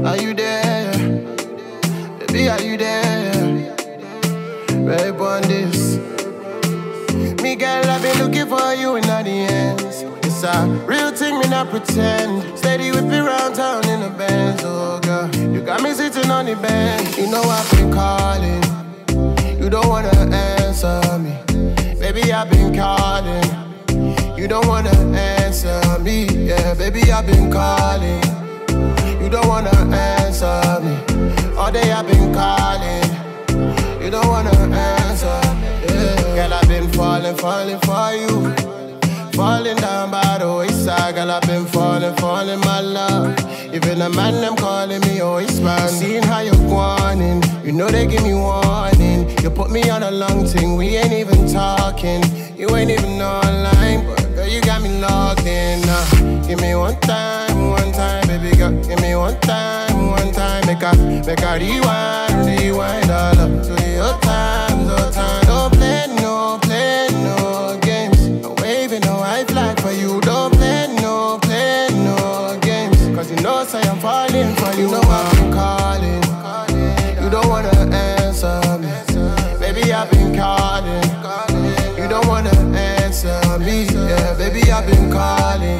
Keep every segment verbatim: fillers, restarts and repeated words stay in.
Are you there? Baby, are you there? Right on this. Me girl, I've been looking for you in all the ends. It's a real thing, me not pretend. Steady whip it round town in the Benz, oh girl. You got me sitting on the bench. You know I've been calling. You don't wanna answer me. Baby, I've been calling. You don't wanna answer me. Yeah, baby, I've been calling. You don't wanna answer me. All day I've been calling. You don't wanna answer. Yeah. Girl, I've been falling, falling for you. Falling down by the wayside. Girl, I've been falling, falling, my love. Even the man, them calling me always man. Seeing how you're going, you know they give me warning. You put me on a long thing, we ain't even talking. You ain't even online, but girl, you got me logged in. Uh, give me one time, one time, baby girl. Give me one time, one time. Make a, make a rewind, rewind all up to your time, your time. Don't play, no play, no games. No waving, no high flag for you. Don't play, no play, no games. Cause you know, say I'm falling for you. You know I've been calling. You don't wanna answer me. Baby, I've been calling. You don't wanna answer me. Yeah, baby, I've been calling.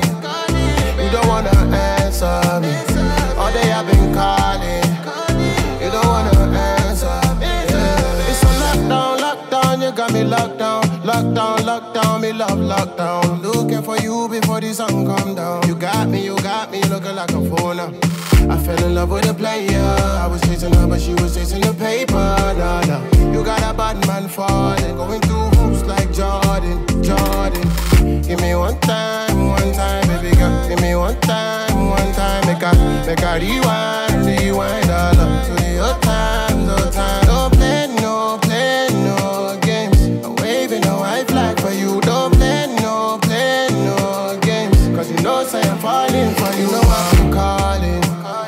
You don't wanna answer me. All day I've been calling. You don't wanna answer me. Yeah. It's a lockdown, lockdown. You got me locked down. Lockdown, lockdown. Me love lockdown. Looking for you before the sun come down. You got me, you got me. Looking like a phone now. I fell in love with a player. I was chasing her, but she was chasing the paper. Nah, nah. You got a bad man falling, going through hoops like Jordan, Jordan. Give me one time, one time, baby girl. Give me one time, one time. Make a, make a rewind, rewind all up to your time, your time. Don't play, no play, no games. I'm waving no high flag for you. Don't play, no play, no games. Cause you know, say I'm falling for you. You know I've been calling.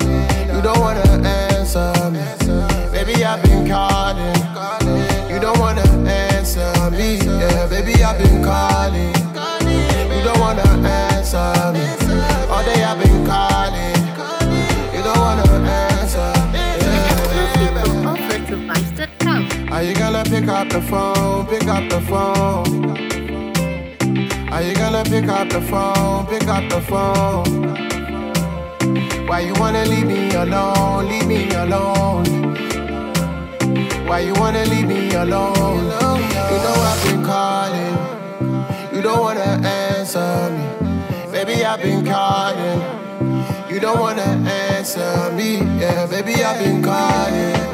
You don't wanna answer me. Baby, I've been calling. You don't wanna answer me. Yeah, baby, I've been calling. You don't wanna answer me. All day I've been calling. You don't wanna answer. Yeah. Are you gonna pick up the phone? Pick up the phone. Are you gonna pick up the phone? Pick up the phone. Why you wanna leave me alone, leave me alone? Why you wanna leave me alone? You know I've been calling. You don't wanna answer me. Baby, I've been calling. You don't wanna answer me. Yeah, baby, I've been calling.